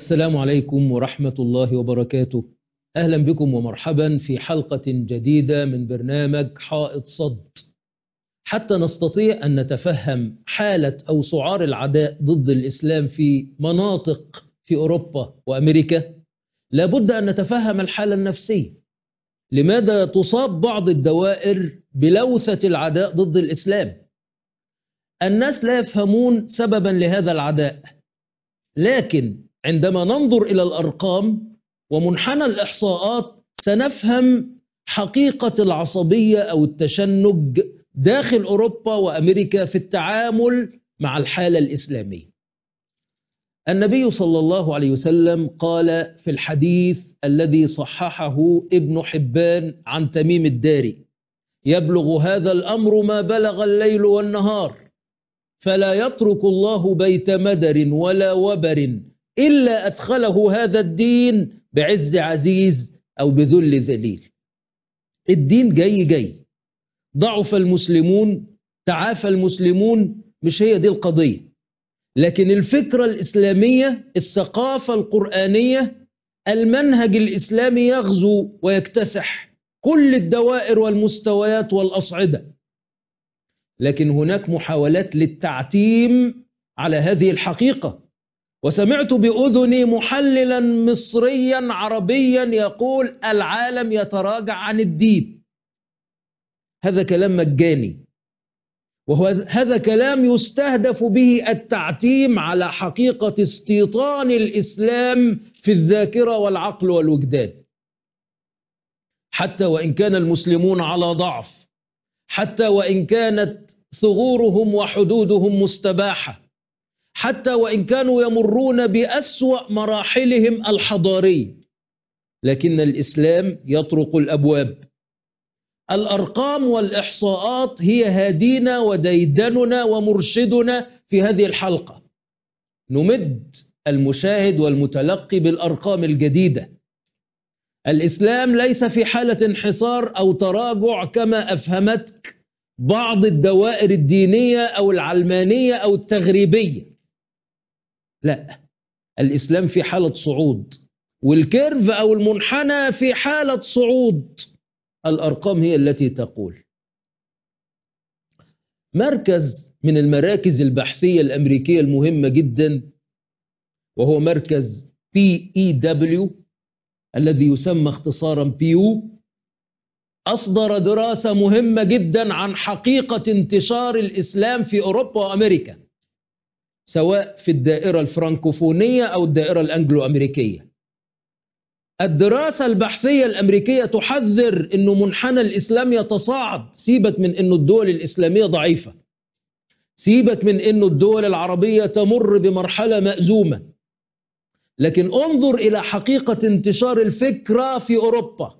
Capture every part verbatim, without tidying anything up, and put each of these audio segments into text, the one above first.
السلام عليكم ورحمة الله وبركاته. أهلا بكم ومرحبا في حلقة جديدة من برنامج حائط صد. حتى نستطيع أن نتفهم حالة أو سعار العداء ضد الإسلام في مناطق في أوروبا وأمريكا، لابد أن نتفهم الحالة النفسية. لماذا تصاب بعض الدوائر بلوثة العداء ضد الإسلام؟ الناس لا يفهمون سببا لهذا العداء، لكن عندما ننظر إلى الأرقام ومنحنى الإحصاءات سنفهم حقيقة العصبية أو التشنج داخل أوروبا وأمريكا في التعامل مع الحالة الإسلامية. النبي صلى الله عليه وسلم قال في الحديث الذي صححه ابن حبان عن تميم الداري: يبلغ هذا الأمر ما بلغ الليل والنهار، فلا يترك الله بيت مدر ولا وبر إلا أدخله هذا الدين بعز عزيز أو بذل ذليل. الدين جاي جاي، ضعف المسلمون، تعافى المسلمون، مش هي دي القضية، لكن الفكرة الإسلامية، الثقافة القرآنية، المنهج الإسلامي يغزو ويكتسح كل الدوائر والمستويات والأصعدة. لكن هناك محاولات للتعتيم على هذه الحقيقة. وسمعت بأذني محللا مصريا عربيا يقول العالم يتراجع عن الدين. هذا كلام مجاني، وهذا كلام يستهدف به التعتيم على حقيقة استيطان الإسلام في الذاكرة والعقل والوجدان. حتى وإن كان المسلمون على ضعف، حتى وإن كانت ثغورهم وحدودهم مستباحة، حتى وإن كانوا يمرون بأسوأ مراحلهم الحضارية، لكن الإسلام يطرق الأبواب. الأرقام والإحصاءات هي هادينا وديدننا ومرشدنا في هذه الحلقة. نمد المشاهد والمتلقي بالأرقام الجديدة. الإسلام ليس في حالة انحسار أو تراجع كما أفهمتك بعض الدوائر الدينية أو العلمانية أو التغريبية. لا، الإسلام في حالة صعود، والكيرف أو المنحنى في حالة صعود. الأرقام هي التي تقول. مركز من المراكز البحثية الأمريكية المهمة جدا، وهو مركز بي إي دبليو الذي يسمى اختصارا بيو، أصدر دراسة مهمة جدا عن حقيقة انتشار الإسلام في أوروبا وأمريكا، سواء في الدائرة الفرنكوفونية أو الدائرة الأنجلو أمريكية. الدراسة البحثية الأمريكية تحذر أنه منحنى الإسلام يتصاعد. سيبك من أنه الدول الإسلامية ضعيفة، سيبك من أنه الدول العربية تمر بمرحلة مأزومة، لكن انظر إلى حقيقة انتشار الفكرة في أوروبا.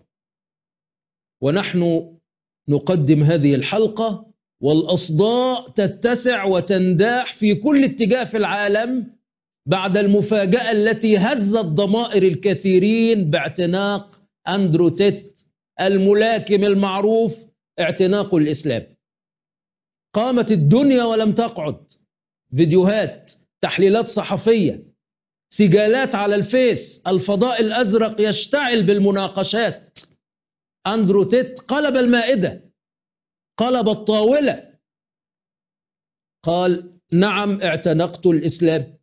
ونحن نقدم هذه الحلقة والأصداء تتسع وتنداح في كل اتجاه في العالم بعد المفاجأة التي هزت ضمائر الكثيرين باعتناق أندرو تيت الملاكم المعروف، اعتناق الإسلام. قامت الدنيا ولم تقعد. فيديوهات، تحليلات صحفية، سجالات على الفيس، الفضاء الأزرق يشتعل بالمناقشات. أندرو تيت قلب المائدة، قلب الطاولة، قال نعم اعتنقت الإسلام.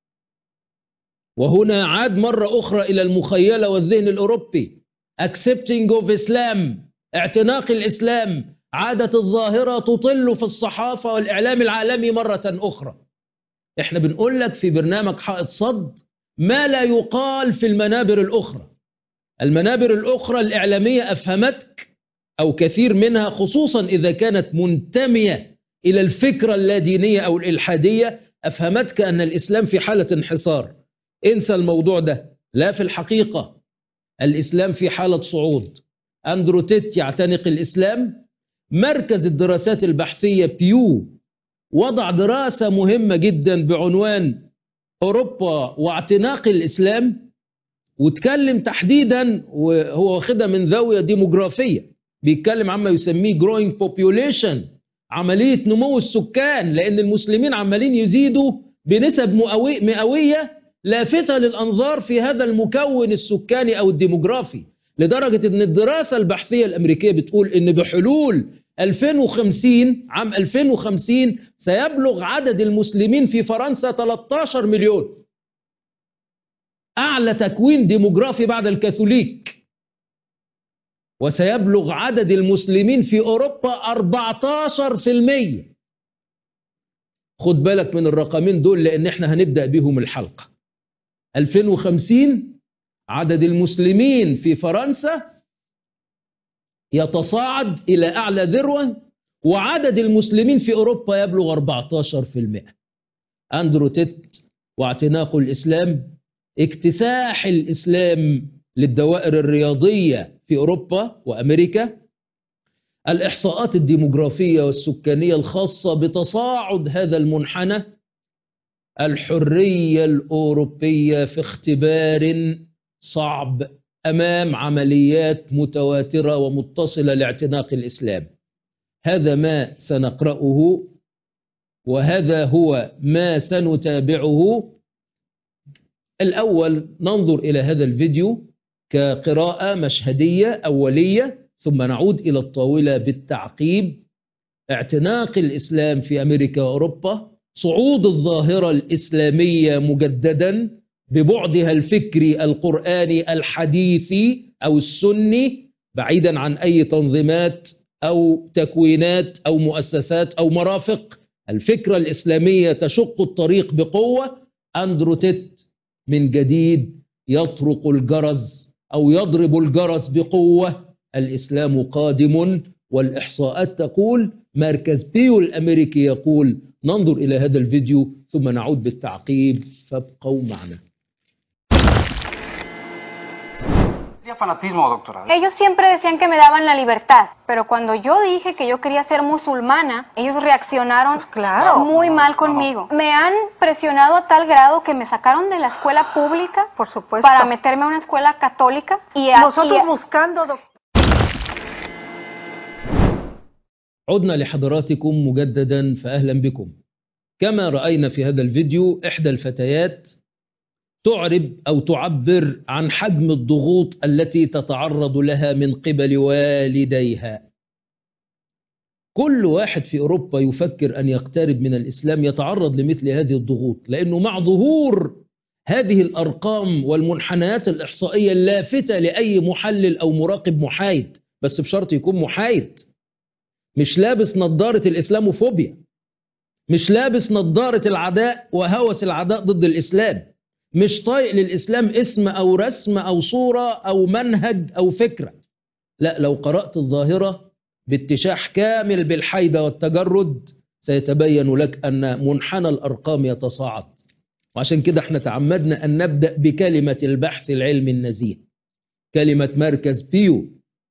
وهنا عاد مرة أخرى إلى المخيلة والذهن الأوروبي. accepting of Islam، اعتناق الإسلام. عادت الظاهرة تطل في الصحافة والإعلام العالمي مرة أخرى. احنا بنقول لك في برنامج حائط صد ما لا يقال في المنابر الأخرى. المنابر الأخرى الإعلامية أفهمتك، أو كثير منها، خصوصا إذا كانت منتمية إلى الفكرة اللادينية أو الإلحادية، أفهمتك أن الإسلام في حالة انحسار. انسى الموضوع ده. لا، في الحقيقة الإسلام في حالة صعود. أندرو تيت يعتنق الإسلام. مركز الدراسات البحثية بيو وضع دراسة مهمة جدا بعنوان أوروبا واعتناق الإسلام، وتكلم تحديدا، وهو واخدها من زاوية ديموغرافية، بيتكلم عما يسميه growing population، عملية نمو السكان، لأن المسلمين عمالين يزيدوا بنسب مئوية لافتة للأنظار في هذا المكون السكاني أو الديموغرافي، لدرجة أن الدراسة البحثية الأمريكية بتقول أن بحلول ألفين وخمسين عام ألفين وخمسين سيبلغ عدد المسلمين في فرنسا ثلاثة عشر مليون، أعلى تكوين ديموغرافي بعد الكاثوليك. وسيبلغ عدد المسلمين في أوروبا أربعة عشر بالمئة. خد بالك من الرقمين دول لأن احنا هنبدأ بهم الحلقة. ألفين وخمسين عدد المسلمين في فرنسا يتصاعد إلى أعلى ذروة، وعدد المسلمين في أوروبا يبلغ أربعة عشر بالمئة. أندرو تيت واعتناق الإسلام، اكتساح الإسلام للدوائر الرياضية في أوروبا وأمريكا، الإحصاءات الديموغرافية والسكانية الخاصة بتصاعد هذا المنحنى، الحرية الأوروبية في اختبار صعب أمام عمليات متواترة ومتصلة لاعتناق الإسلام. هذا ما سنقرأه وهذا هو ما سنتابعه. الأول ننظر إلى هذا الفيديو كقراءة مشهدية أولية، ثم نعود إلى الطاولة بالتعقيب. اعتناق الإسلام في أمريكا وأوروبا، صعود الظاهرة الإسلامية مجددا ببعدها الفكري القرآني الحديثي أو السني، بعيدا عن أي تنظيمات أو تكوينات أو مؤسسات أو مرافق. الفكرة الإسلامية تشق الطريق بقوة. أندرو تيت من جديد يطرق الجرس أو يضرب الجرس بقوة. الإسلام قادم، والإحصاءات تقول، مركز بيو الأمريكي يقول. ننظر إلى هذا الفيديو ثم نعود بالتعقيب، فابقوا معنا. Fanatismo, doctora. Ellos siempre decían que me daban la libertad, pero cuando yo dije que yo quería ser musulmana, ellos reaccionaron Pues claro. muy No, mal no, conmigo. Me han presionado a tal grado que me sacaron de la escuela pública, por supuesto, para meterme a una escuela católica. Y a, nosotros y a... buscando, doctora. عدنا لحضراتكم مجددا، فأهلا بكم. كما رأينا في هذا الفيديو، إحدى الفتيات تعرب أو تعبر عن حجم الضغوط التي تتعرض لها من قبل والديها. كل واحد في أوروبا يفكر أن يقترب من الإسلام يتعرض لمثل هذه الضغوط، لأنه مع ظهور هذه الأرقام والمنحنيات الإحصائية اللافتة لأي محلل أو مراقب محايد، بس بشرط يكون محايد، مش لابس نظارة الإسلاموفوبيا، مش لابس نظارة العداء وهوس العداء ضد الإسلام، مش طايق للإسلام اسم أو رسم أو صورة أو منهج أو فكرة. لا، لو قرأت الظاهرة باتشاح كامل بالحيدة والتجرد سيتبين لك أن منحنى الأرقام يتصاعد. وعشان كده احنا تعمدنا أن نبدأ بكلمة البحث العلمي النزيه، كلمة مركز بيو،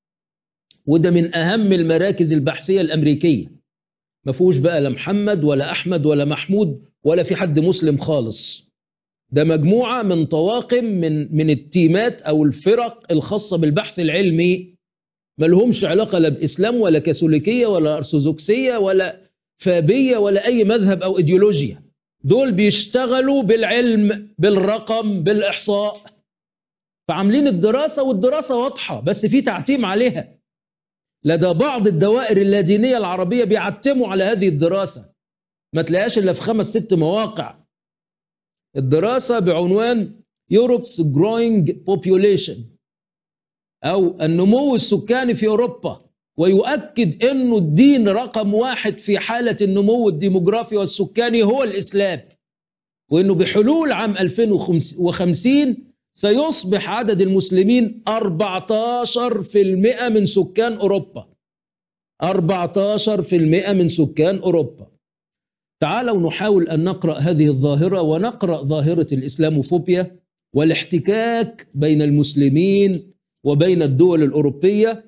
وده من أهم المراكز البحثية الأمريكية. ما فيهوش بقى لا محمد ولا أحمد ولا محمود ولا في حد مسلم خالص. ده مجموعة من طواقم من من التيمات أو الفرق الخاصة بالبحث العلمي، ما لهمش علاقة لا بإسلام ولا كاثوليكية ولا أرثوذكسية ولا فابية ولا أي مذهب أو إيديولوجيا. دول بيشتغلوا بالعلم، بالرقم، بالإحصاء، فعاملين الدراسة، والدراسة واضحة بس في تعتيم عليها. لدى بعض الدوائر اللادينية العربية بيعتموا على هذه الدراسة، ما تلاقيش إلا في خمس ست مواقع. الدراسة بعنوان Europe's Growing Population أو النمو السكاني في أوروبا، ويؤكد أنه الدين رقم واحد في حالة النمو الديموغرافي والسكاني هو الإسلام، وأنه بحلول عام ألفين وخمسين سيصبح عدد المسلمين أربعة عشر بالمئة من سكان أوروبا. أربعة عشر بالمئة من سكان أوروبا. تعالوا نحاول أن نقرأ هذه الظاهرة، ونقرأ ظاهرة الإسلاموفوبيا والاحتكاك بين المسلمين وبين الدول الأوروبية.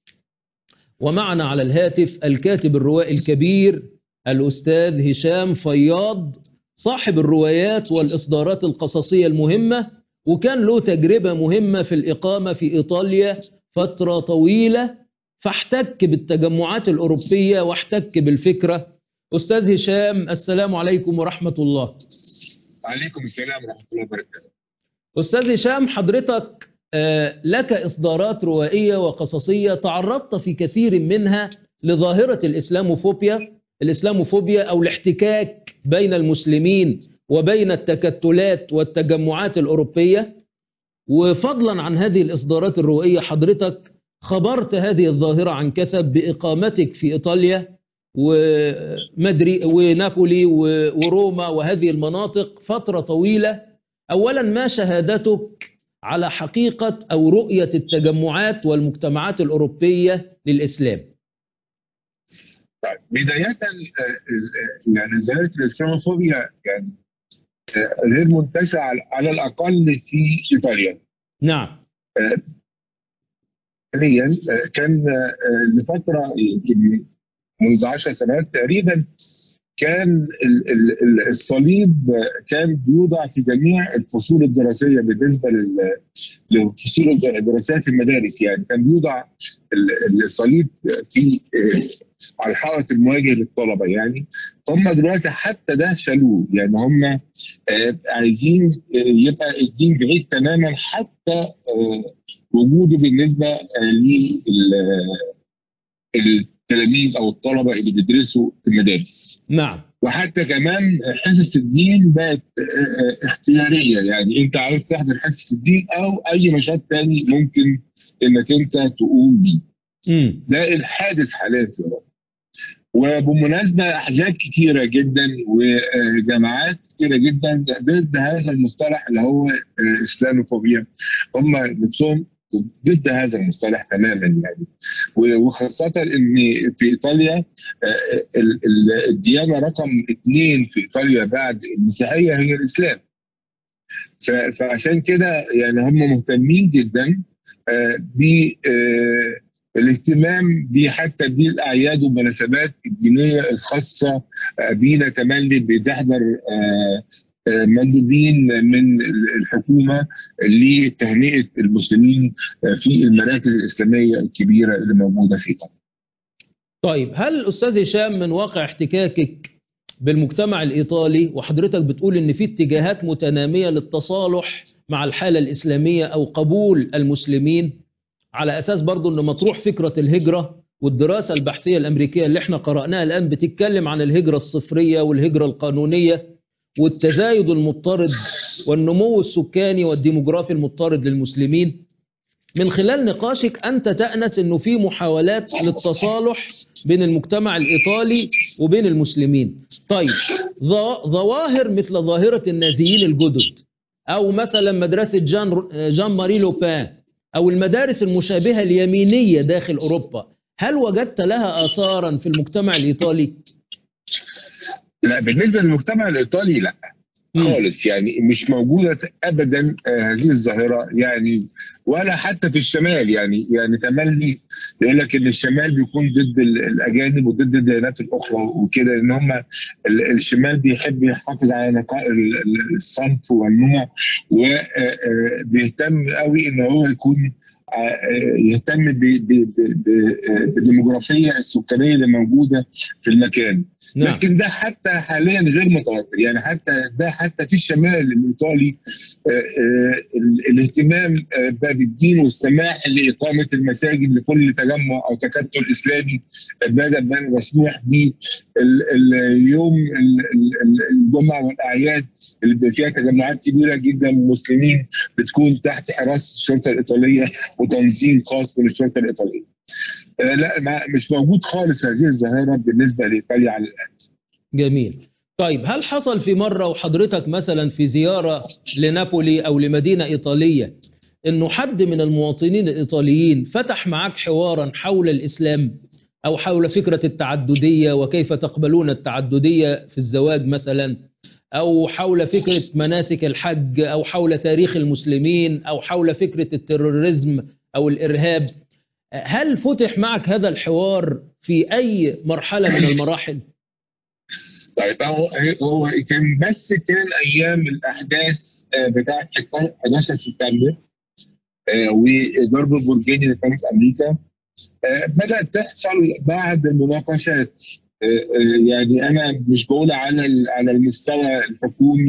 ومعنا على الهاتف الكاتب الروائي الكبير الأستاذ هشام فياض، صاحب الروايات والإصدارات القصصية المهمة، وكان له تجربة مهمة في الإقامة في إيطاليا فترة طويلة، فاحتك بالتجمعات الأوروبية واحتك بالفكرة. أستاذ هشام، السلام عليكم ورحمة الله. عليكم السلام ورحمة الله وبركاته. أستاذ هشام، حضرتك آه، لك إصدارات روائية وقصصية تعرضت في كثير منها لظاهرة الإسلاموفوبيا الإسلاموفوبيا أو الاحتكاك بين المسلمين وبين التكتلات والتجمعات الأوروبية. وفضلا عن هذه الإصدارات الروائية، حضرتك خبرت هذه الظاهرة عن كثب بإقامتك في إيطاليا ومدري ونابولي وروما وهذه المناطق فترة طويلة. أولا، ما شهادتك على حقيقة أو رؤية التجمعات والمجتمعات الأوروبية للإسلام؟ بداية يعني ظاهرة الإسلاموفوبيا يعني غير منتشرة على الأقل في إيطاليا. نعم. حاليا كان لفترة يمكن منذ عشر سنوات تقريبا كان الصليب كان بيوضع في جميع الفصول الدراسيه بالنسبه للفصول الدراسيه في المدارس. يعني كان بيوضع الصليب في على الحائط المواجه للطلبه. يعني هم دلوقتي حتى ده شالوه. يعني هم عايزين يبقى الدين بعيد تماما حتى وجوده بالنسبه للتلاميذ او الطلبه اللي بيدرسوا في المدارس. نعم. وحتى كمان حصص الدين بقت اختياريه. يعني انت عايز تحضر حصص الدين او اي نشاط تاني ممكن انك انت تقوم بيه. ده الحادث حاليا في اوروبا. وبمناسبه احزاب كتيره جدا وجماعات كتيره جدا ضد هذا المصطلح اللي هو اسلاموفوبيا. هم نفسهم ضد هذا المصطلح تماما. يعني وخاصة ان في ايطاليا الديانة رقم اثنين في ايطاليا بعد المسيحية هي الاسلام. فعشان كده يعني هم مهتمين جدا بالاهتمام بحتى بالاعياد والمناسبات الدينية الخاصة بينا. تملي بتحضر مندوبين من الحكومة لتهنئة المسلمين في المراكز الإسلامية الكبيرة اللي موجودة في إيطاليا. طيب، هل أستاذ هشام من واقع احتكاكك بالمجتمع الإيطالي، وحضرتك بتقول إن في اتجاهات متنامية للتصالح مع الحالة الإسلامية أو قبول المسلمين، على أساس برضو إن مطروح فكرة الهجرة، والدراسة البحثية الأمريكية اللي احنا قرأناها الآن بتتكلم عن الهجرة الصفرية والهجرة القانونية والتزايد المضطرد والنمو السكاني والديموغرافي المضطرد للمسلمين. من خلال نقاشك أنت تأنس أنه في محاولات للتصالح بين المجتمع الإيطالي وبين المسلمين. طيب، ظواهر مثل ظاهرة النازيين الجدد، أو مثلا مدرسة جان, جان ماري لوبان، أو المدارس المشابهة اليمينية داخل أوروبا، هل وجدت لها آثارا في المجتمع الإيطالي؟ لا، بالنسبة للمجتمع الإيطالي لا خالص. يعني مش موجودة أبدا هذه الظاهرة. يعني ولا حتى في الشمال. يعني يعني تملي يقول لك إن الشمال بيكون ضد الأجانب وضد الديانات الأخرى وكده، إن هم الشمال بيحب يحافظ على نقاء الصنف والنوع، وبيهتم قوي إن هو يكون يهتم بالديموغرافية السكانية اللي موجودة في المكان. نعم. لكن ده حتى حاليا غير متوفر. يعني حتى ده حتى في الشمال الإيطالي الاهتمام بالدين والسماح لإقامة المساجد لكل تجمع أو تكتل إسلامي بدأ بأن مسموح به اليوم الجمعة والأعياد اللي فيها تجمعات كبيرة جدا مسلمين بتكون تحت حراسة الشرطة الإيطالية وتنظيم خاص من الشرطة الإيطالية. لا، مش موجود خالص هذه الظاهرة بالنسبة لإيطاليا على الآن. جميل. طيب، هل حصل في مرة وحضرتك مثلا في زيارة لنابولي أو لمدينة إيطالية إنه حد من المواطنين الإيطاليين فتح معك حوارا حول الإسلام أو حول فكرة التعددية وكيف تقبلون التعددية في الزواج مثلا، أو حول فكرة مناسك الحج، أو حول تاريخ المسلمين، أو حول فكرة التيروريزم أو الإرهاب؟ هل فتح معك هذا الحوار في أي مرحلة من المراحل؟ طيب، هو هو كان بس كان أيام الأحداث بتاعت حداشر سبتمبر وضرب البرجين اللي كان في أمريكا بدأت تحصل بعد المناقشات. يعني أنا مش بقول على على المستوى الحكومي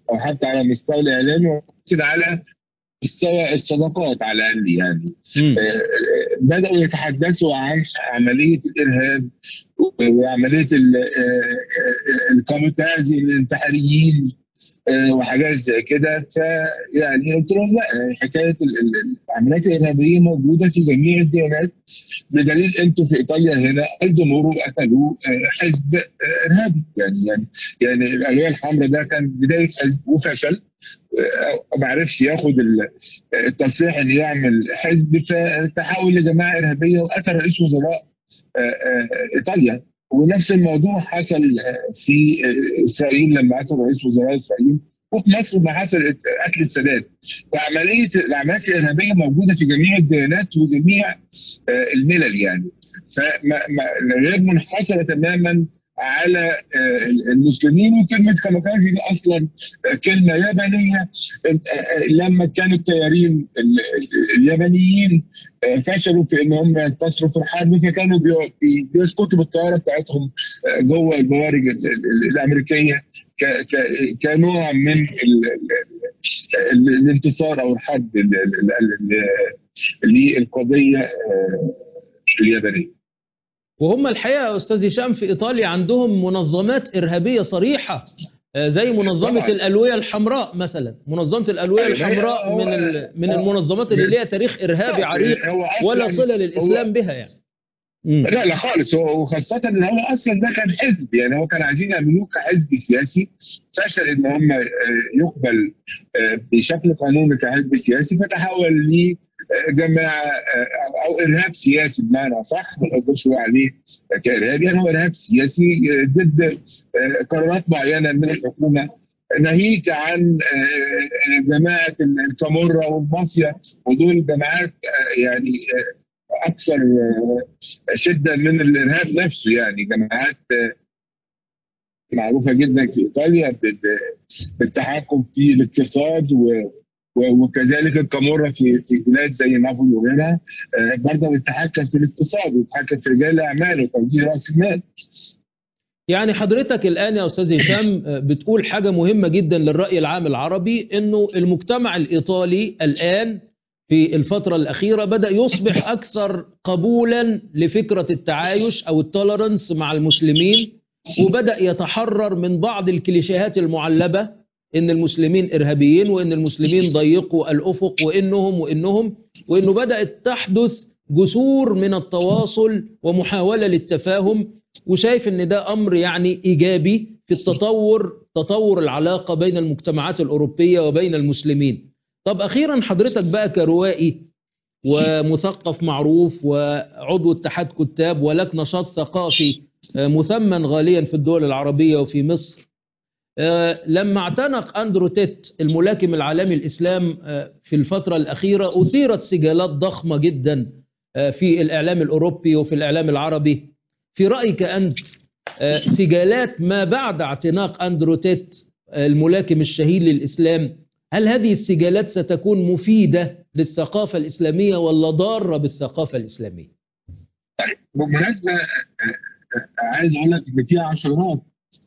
او حتى على مستوى الاعلام، وممكن على مستوى الصداقات على الاقل يعني. آه بداوا يتحدثوا عن عمليه الارهاب وعمليه الكاميكازي الانتحاريين وحاجات زي كده. فيعني قلت لهم لا، حكايه العمليات الارهابيه موجوده في جميع الديانات، بدليل انتوا في ايطاليا هنا الجمهور قتلوا حزب ارهابي. يعني يعني يعني الالويه الحمراء ده كان بدايه حزب وفشل، ما عرفش ياخد التصريح ان يعمل حزب، فتحول لجماعه ارهابيه وقتل رئيس وزراء ايطاليا. ونفس الموضوع حصل في اسرائيل لما قتل رئيس وزراء اسرائيل، وفي مصر ما حصل قتل السادات. فعمليه العمليات الارهابيه موجوده في جميع الديانات وجميع الملل يعني، فغير منحصره تماما على المسلمين. وكلمه كاميكازي دي اصلا كلمه يابانيه، لما كان الطيارين اليابانيين فشلوا في ان هم ينتصروا في الحرب، فكانوا بيسقطوا بالطياره بتاعتهم جوه الموارد الامريكيه كنوع من الانتصار او الحرب للقضيه اليابانيه. وهم الحقيقه يا استاذ هشام في ايطاليا عندهم منظمات ارهابيه صريحه، زي منظمه طبعا. الالويه الحمراء مثلا. منظمه الالويه الحمراء من من المنظمات اللي ليها تاريخ ارهابي عريق ولا صله للاسلام بها يعني. مم. لا لا خالص، وخاصة ان هو اصلا ده كان حزب، يعني هو كان عايزين يعملوه كحزب سياسي، فشل ان هم يقبل بشكل قانوني كحزب سياسي، فتحول لجماعة او ارهاب سياسي بمعنى صح، ما نقدرش نقول عليه كارهاب، يعني هو ارهاب سياسي ضد قرارات معينة من الحكومة، ناهيك عن جماعة الكاموررا والمافيا، ودول جماعات يعني اكثر شده من الارهاب نفسه، يعني جماعات معروفه جدا في ايطاليا بالتحكم في الاقتصاد، وكذلك الكاموررا في في بلاد زي نابولي وغيرها برضه بتتحكم في الاقتصاد وبتتحكم في رجال الاعمال وتوجيه راس المال. يعني حضرتك الآن يا أستاذ هشام بتقول حاجة مهمة جدا للرأي العام العربي، إنه المجتمع الإيطالي الآن في الفترة الأخيرة بدأ يصبح أكثر قبولا لفكرة التعايش أو التولرنس مع المسلمين، وبدأ يتحرر من بعض الكليشيهات المعلبة إن المسلمين إرهابيين وإن المسلمين ضيقوا الأفق وإنهم وإنهم وإنه بدأت تحدث جسور من التواصل ومحاولة للتفاهم، وشايف إن ده أمر يعني إيجابي في التطور تطور العلاقة بين المجتمعات الأوروبية وبين المسلمين. طب أخيرا حضرتك بقى كروائي ومثقف معروف وعضو اتحاد كتاب ولك نشاط ثقافي مثمن غاليا في الدول العربية وفي مصر، لما اعتنق أندرو تيت الملاكم العالمي الإسلام في الفترة الأخيرة أثيرت سجالات ضخمة جدا في الإعلام الأوروبي وفي الإعلام العربي. في رأيك أنت سجالات ما بعد اعتناق أندرو تيت الملاكم الشهير للإسلام، هل هذه السجالات ستكون مفيدة للثقافة الإسلامية ولا ضارة بالثقافة الإسلامية؟ بالمناسبة عايز أقول لك إن في عشرات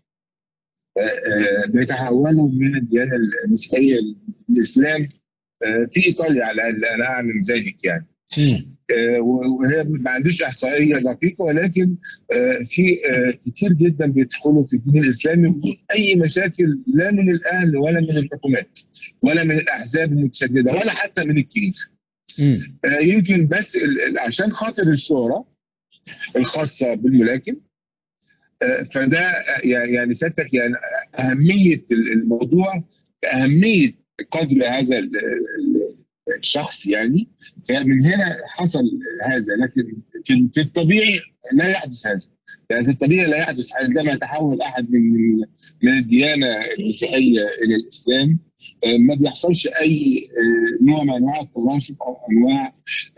بيتحولوا من الديانة المسيحية للإسلام في إيطاليا على الأقل، أنا أعلم ذلك يعني. وهي ما عنديش احصائيه دقيقه، ولكن في كتير جدا بيدخلوا في الدين الاسلامي بدون اي مشاكل، لا من الاهل ولا من الحكومات ولا من الاحزاب المتشدده ولا حتى من الكنيسه. يمكن بس عشان خاطر الشهره الخاصه بالملاكم، فده يعني سيادتك يعني اهميه الموضوع، اهميه قدر هذا الشخص يعني، فمن هنا حصل هذا. لكن في الطبيعي لا يحدث هذا، يعني في الطبيعي لا يحدث عندما يتحول احد من من الديانه المسيحيه الى الاسلام، ما بيحصلش اي نوع من انواع التناشط او انواع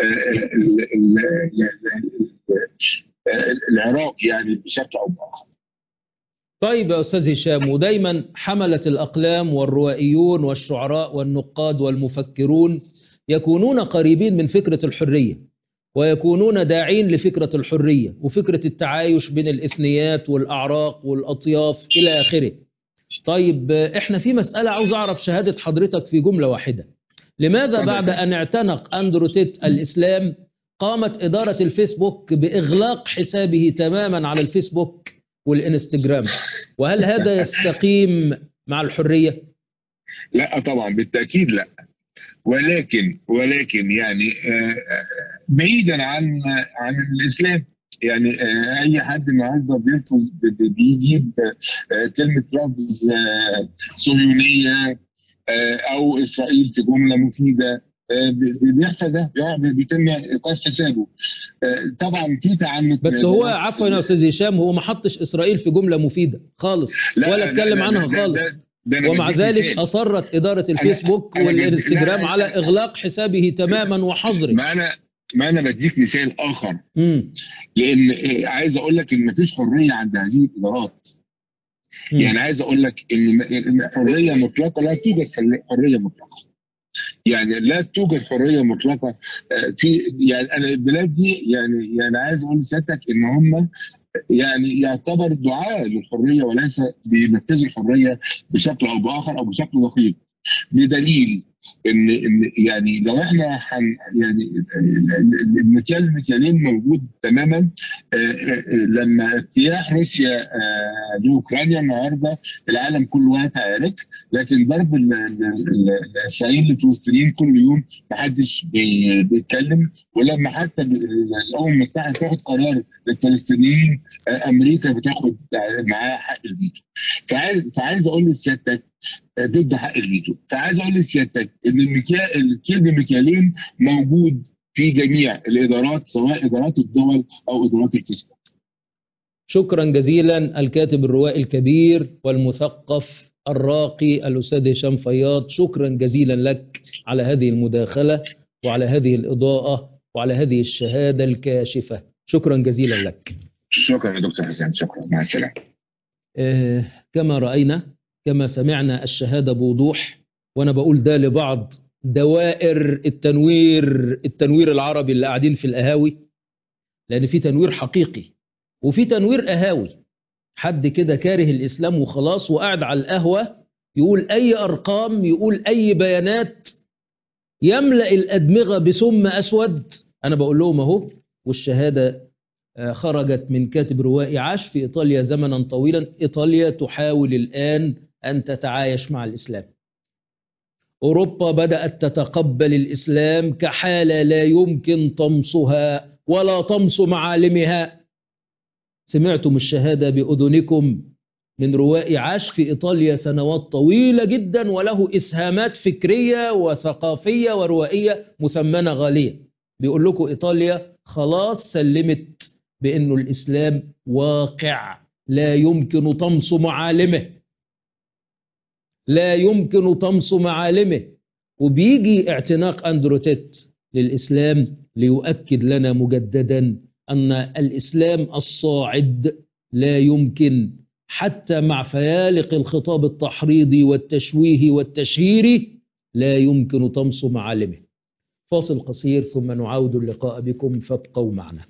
العراق يعني بشكل او باخر. طيب يا أستاذ هشام، ودايما حملة الأقلام والروائيون والشعراء والنقاد والمفكرون يكونون قريبين من فكرة الحرية ويكونون داعين لفكرة الحرية وفكرة التعايش بين الإثنيات والأعراق والأطياف إلى آخره. طيب احنا في مسألة عاوز اعرف شهادة حضرتك في جملة واحدة. لماذا بعد ان اعتنق أندرو تيت الاسلام قامت إدارة الفيسبوك بإغلاق حسابه تماما على الفيسبوك والإنستجرام؟ وهل هذا يستقيم مع الحرية؟ لا طبعا بالتأكيد لا، ولكن ولكن يعني بعيدا عن عن الإسلام، يعني اي حد النهارده بيلفظ بيجيب كلمه لفظ صهيونيه او اسرائيل في جمله مفيده، بيحصل ده بيتم ايقاف حسابه. طبعا في تعنت، بس هو عفوا يا استاذ هشام، هو ما حطش اسرائيل في جمله مفيده خالص ولا اتكلم عنها خالص، ومع ذلك اصرت اداره الفيسبوك أنا والانستجرام على اغلاق حسابه تماما وحظره. ما انا ما انا بديك مثال اخر، مم. لان عايز اقول لك ان مفيش حريه عند هذه الادارات. مم. يعني عايز اقول لك ان حريه مطلقه لا توجد، حريه مطلقه يعني لا توجد حريه مطلقه في يعني انا البلاد دي، يعني يعني عايز اقول لسيادتك ان هم يعني يعتبر دعاء للحريه وليس بينفذوا الحريه بشكل او باخر او بشكل دقيق، بدليل ان ان يعني لو احنا حن يعني المكيال المكيالين موجود تماما. لما اجتياح روسيا لاوكرانيا النهارده العالم كله واقف عارك، لكن ضرب اسرائيل للفلسطينيين كل يوم محدش بيتكلم. ولما حتى الامم المتحده تاخد قرار للفلسطينيين امريكا بتاخد معاه حق الفيتو. فعايز فعايز اقول لسيادتك ضد حق الفيتو، فعايز اقول لسيادتك ان المكيال الكيل بمكيالين موجود في جميع الادارات، سواء ادارات الدول او ادارات الفيسبوك. شكرا جزيلا الكاتب الروائي الكبير والمثقف الراقي الاستاذ هشام فياض، شكرا جزيلا لك على هذه المداخله وعلى هذه الاضاءه وعلى هذه الشهاده الكاشفه. شكرا جزيلا لك. شكرا يا دكتور حسين، شكرا، مع السلامه. آه كما راينا كما سمعنا الشهاده بوضوح، وانا بقول ده لبعض دوائر التنوير التنوير العربي اللي قاعدين في القهاوي، لان في تنوير حقيقي وفي تنوير قهاوي. حد كده كاره الاسلام وخلاص وقاعد على القهوه يقول اي ارقام، يقول اي بيانات، يملأ الادمغه بسم اسود. انا بقول لهم اهو، والشهاده خرجت من كاتب روائي عاش في إيطاليا زمنا طويلا. إيطاليا تحاول الآن أن تتعايش مع الإسلام. أوروبا بدأت تتقبل الإسلام كحالة لا يمكن طمسها ولا طمس معالمها. سمعتم الشهادة بأذنكم من روائي عاش في إيطاليا سنوات طويلة جدا، وله إسهامات فكرية وثقافية وروائية مثمنة غالية. بيقول لكم إيطاليا خلاص سلمت بأنه الإسلام واقع لا يمكن طمس معالمه، لا يمكن طمس معالمه. وبيجي اعتناق أندرو تيت للإسلام ليؤكد لنا مجددا أن الإسلام الصاعد لا يمكن حتى مع فيالق الخطاب التحريضي والتشويه والتشهيري لا يمكن طمس معالمه. فاصل قصير ثم نعود اللقاء بكم، فابقوا معنا.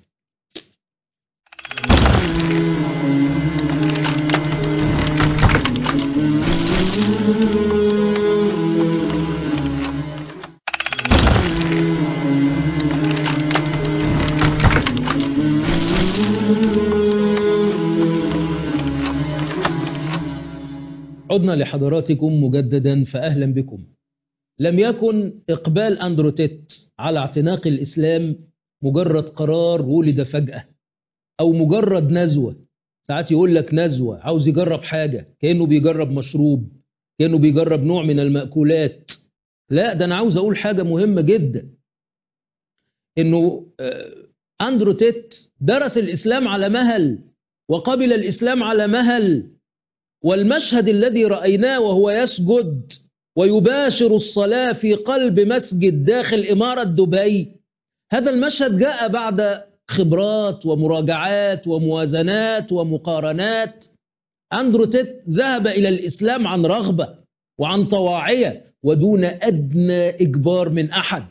عدنا لحضراتكم مجددا، فأهلا بكم. لم يكن إقبال أندرو تيت على اعتناق الإسلام مجرد قرار ولد فجأة أو مجرد نزوة. ساعات يقول لك نزوة، عاوز يجرب حاجة كأنه بيجرب مشروب، كأنه بيجرب نوع من المأكولات. لا، ده أنا عاوز أقول حاجة مهمة جدا، إنه أندرو تيت درس الإسلام على مهل وقبل الإسلام على مهل. والمشهد الذي رأيناه وهو يسجد ويباشر الصلاة في قلب مسجد داخل إمارة دبي، هذا المشهد جاء بعد خبرات ومراجعات وموازنات ومقارنات. أندرو تيت ذهب إلى الإسلام عن رغبة وعن طواعية ودون أدنى إجبار من أحد.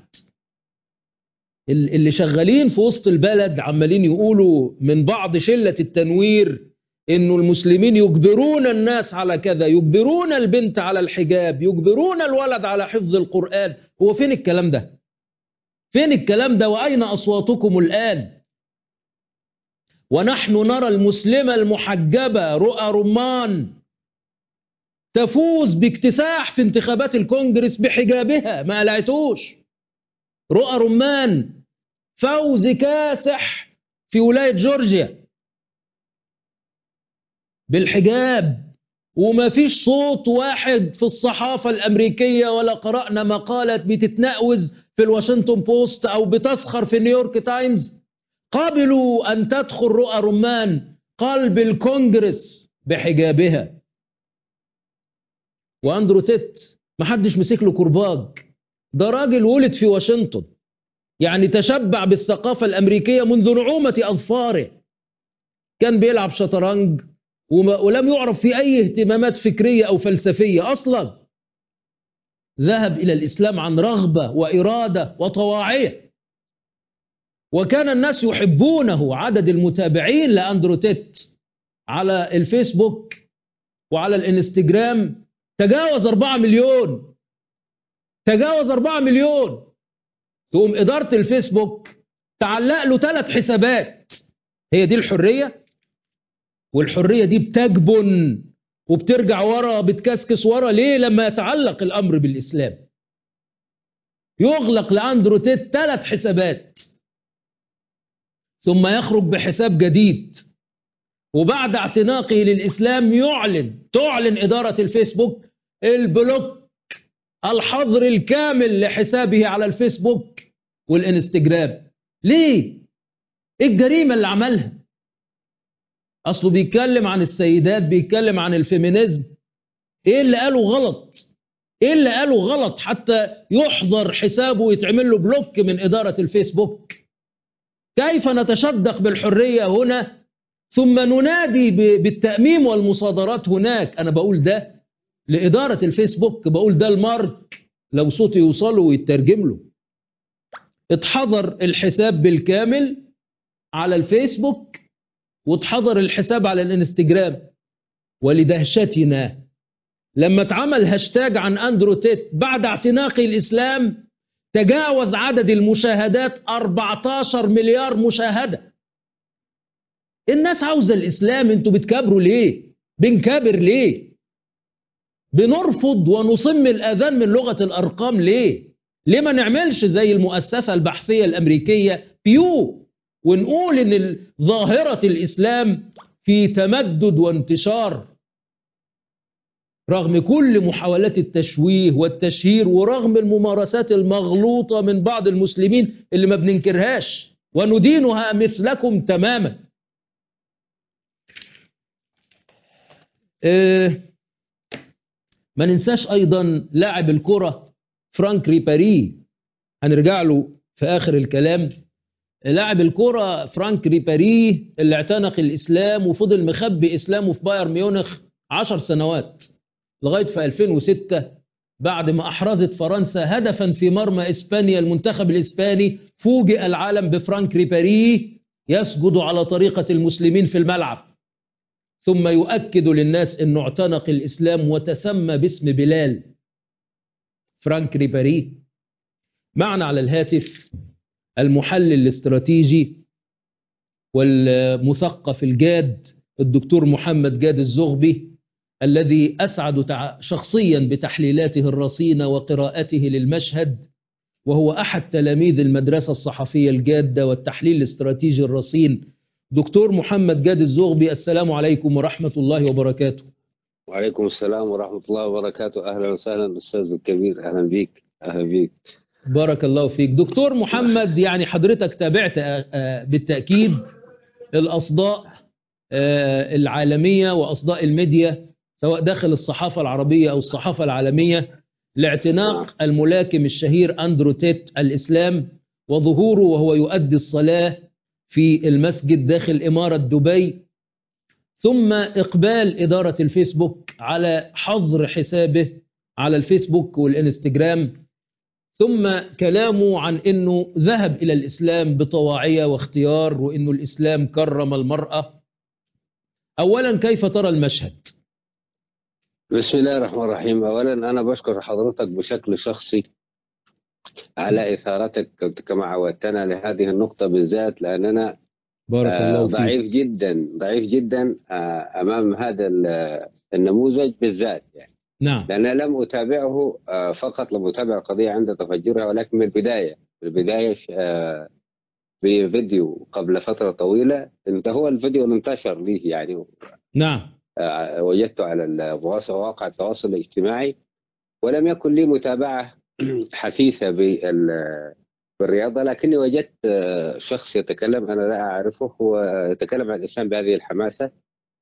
اللي شغالين في وسط البلد عمالين يقولوا من بعض شلة التنوير إنه المسلمين يجبرون الناس على كذا، يجبرون البنت على الحجاب، يجبرون الولد على حفظ القرآن. هو فين الكلام ده؟ فين الكلام ده؟ وأين أصواتكم الآن؟ ونحن نرى المسلمة المحجبة رؤى رمان تفوز باكتساح في انتخابات الكونجرس بحجابها، ما قلعتوش. رؤى رمان فوز كاسح في ولاية جورجيا بالحجاب، وما فيش صوت واحد في الصحافة الأمريكية ولا قرأنا مقالة بتتنأوز في الواشنطن بوست أو بتسخر في نيويورك تايمز. قابلوا أن تدخل رؤى رمان قلب الكونجرس بحجابها. وأندرو تيت محدش مسك له كرباج، ده راجل ولد في واشنطن، يعني تشبع بالثقافة الأمريكية منذ نعومة أظفاره. كان بيلعب شطرنج ولم يعرف في أي اهتمامات فكرية أو فلسفية أصلا. ذهب إلى الإسلام عن رغبة وإرادة وطواعية، وكان الناس يحبونه. عدد المتابعين لأندرو تيت على الفيسبوك وعلى الانستجرام تجاوز أربعة مليون، تجاوز أربعة مليون. تقوم إدارة الفيسبوك تعلق له ثلاث حسابات. هي دي الحرية؟ والحرية دي بتجبن وبترجع ورا، بتكسكس ورا ليه لما يتعلق الأمر بالإسلام؟ يغلق لأندرو تيت ثلاث حسابات ثم يخرج بحساب جديد، وبعد اعتناقه للإسلام يعلن تعلن إدارة الفيسبوك البلوك، الحظر الكامل لحسابه على الفيسبوك والإنستجرام. ليه؟ إيه الجريمة اللي عملها؟ أصله بيتكلم عن السيدات، بيتكلم عن الفيمينيزم. إيه اللي قاله غلط؟ إيه اللي قاله غلط حتى يحظر حسابه ويتعمل له بلوك من إدارة الفيسبوك؟ كيف نتشدق بالحرية هنا ثم ننادي بالتأميم والمصادرات هناك؟ أنا بقول ده لإدارة الفيسبوك، بقول ده المارك لو صوتي يوصله ويترجم له. اتحظر الحساب بالكامل على الفيسبوك واتحظر الحساب على الانستجرام. ولدهشتنا لما اتعمل هاشتاج عن أندرو تيت بعد اعتناق الإسلام تجاوز عدد المشاهدات أربعة عشر مليار مشاهدة. الناس عاوزة الإسلام، انتوا بتكبروا ليه؟ بنكبر ليه؟ بنرفض ونصم الأذان من لغة الأرقام ليه؟ ليه ما نعملش زي المؤسسة البحثية الأمريكية بيو ونقول إن ظاهرة الإسلام في تمدد وانتشار رغم كل محاولات التشويه والتشهير ورغم الممارسات المغلوطة من بعض المسلمين اللي ما بننكرهاش وندينها مثلكم تماما. اه ما ننساش أيضا لاعب الكرة فرانك ريباري، هنرجع له في آخر الكلام. لاعب الكرة فرانك ريباري اللي اعتنق الإسلام وفضل مخبي إسلامه في بايرن ميونخ عشر سنوات لغاية في ألفين وستة بعد ما أحرزت فرنسا هدفا في مرمى إسبانيا المنتخب الإسباني. فوجئ العالم بفرانك ريباري يسجد على طريقة المسلمين في الملعب، ثم يؤكد للناس أنه اعتنق الإسلام وتسمى باسم بلال. فرانك ريباري معنا على الهاتف المحلل الاستراتيجي والمثقف الجاد الدكتور محمد جاد الزغبي، الذي أسعد شخصيا بتحليلاته الرصينة وقراءته للمشهد، وهو أحد تلاميذ المدرسة الصحفية الجادة والتحليل الاستراتيجي الرصين. دكتور محمد جاد الزغبي، السلام عليكم ورحمة الله وبركاته. وعليكم السلام ورحمة الله وبركاته. أهلا وسهلا أستاذ الكبير، أهلا بيك. أهلا بيك، بارك الله فيك. دكتور محمد، يعني حضرتك تابعت بالتأكيد الأصداء العالمية وأصداء الميديا سواء داخل الصحافة العربية أو الصحافة العالمية لاعتناق الملاكم الشهير أندرو تيت الإسلام وظهوره وهو يؤدي الصلاة في المسجد داخل إمارة دبي، ثم إقبال إدارة الفيسبوك على حظر حسابه على الفيسبوك والإنستجرام، ثم كلامه عن أنه ذهب إلى الإسلام بطواعية واختيار وأنه الإسلام كرم المرأة. أولا كيف ترى المشهد؟ بسم الله الرحمن الرحيم. أولا أنا بشكر حضرتك بشكل شخصي على إثارتك كما عودتنا لهذه النقطة بالذات، لأننا بارك آه، الله فيك. ضعيف جدا ضعيف جدا آه، أمام هذا ال- النموذج بالذات، يعني نعم. لأن لم أتابعه آه، فقط، لم أتابع القضية عند تفجرها، ولكن من البداية من البداية آه، بفيديو قبل فترة طويلة. انت هو الفيديو اللي انتشر ليه يعني، نعم. آه، وجدته على المواقع مواقع التواصل الاجتماعي، ولم يكن لي متابعة حثيثة بال- بالرياضة، لكني وجدت آه، شخص يتكلم أنا لا أعرفه، هو يتكلم عن الإسلام بهذه الحماسة،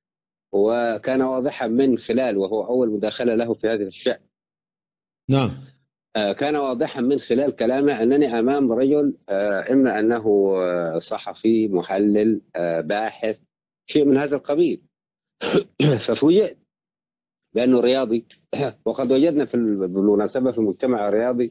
وكان واضحا من خلال، وهو أول مداخلة له في هذا الشأن، نعم. آه، كان واضحا من خلال كلامه أنني أمام رجل آه، إما أنه آه، صحفي، محلل، آه، باحث، شيء من هذا القبيل. ففوجئت بأنه رياضي. وقد وجدنا في ال- بالمناسبة في المجتمع الرياضي